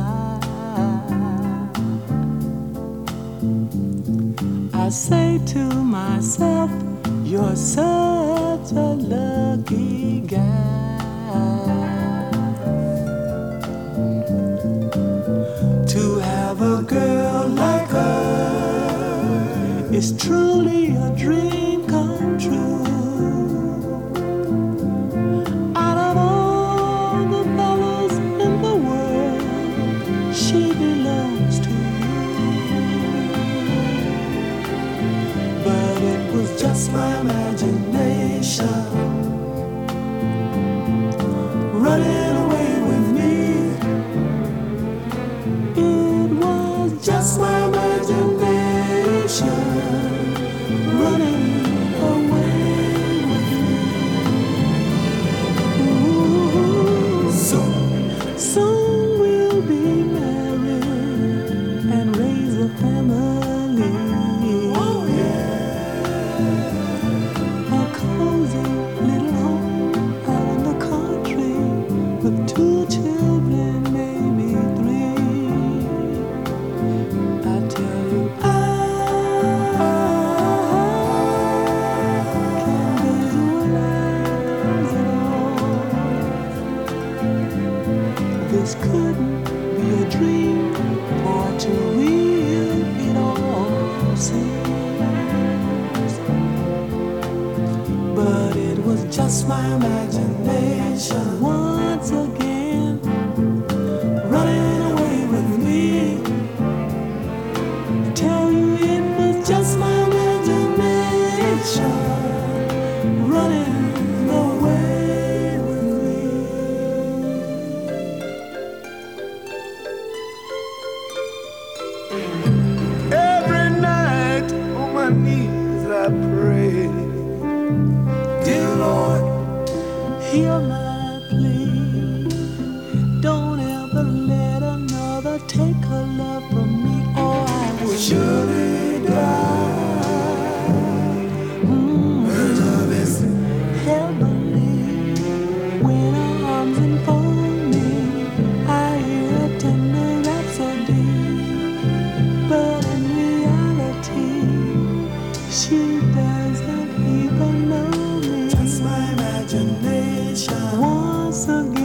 I say to myself, you're such a lucky guy to have a girl like her. It's truly a dream come true. Out of all the fellas in the world, she belongs to you. But it was just my imagination running away with me. It was just my imagination running away with me. Ooh, soon we'll be married and raise a family. Oh yeah, a cozy little home out in the country with 2 children, maybe 3. I tell you, I can't visualize it all. This couldn't be a dream, for too real it all seems. But it was just my imagination once again running away with me. Tell you it was just my imagination running away with me. Every night on my knees I pray, dear Lord, hear my plea. Don't ever let another take her love from me, or I will surely die. Her love is heavenly. When her arms enfold me, I hear a tender rhapsody. But in reality, she doesn't even know me. Just my imagination once again.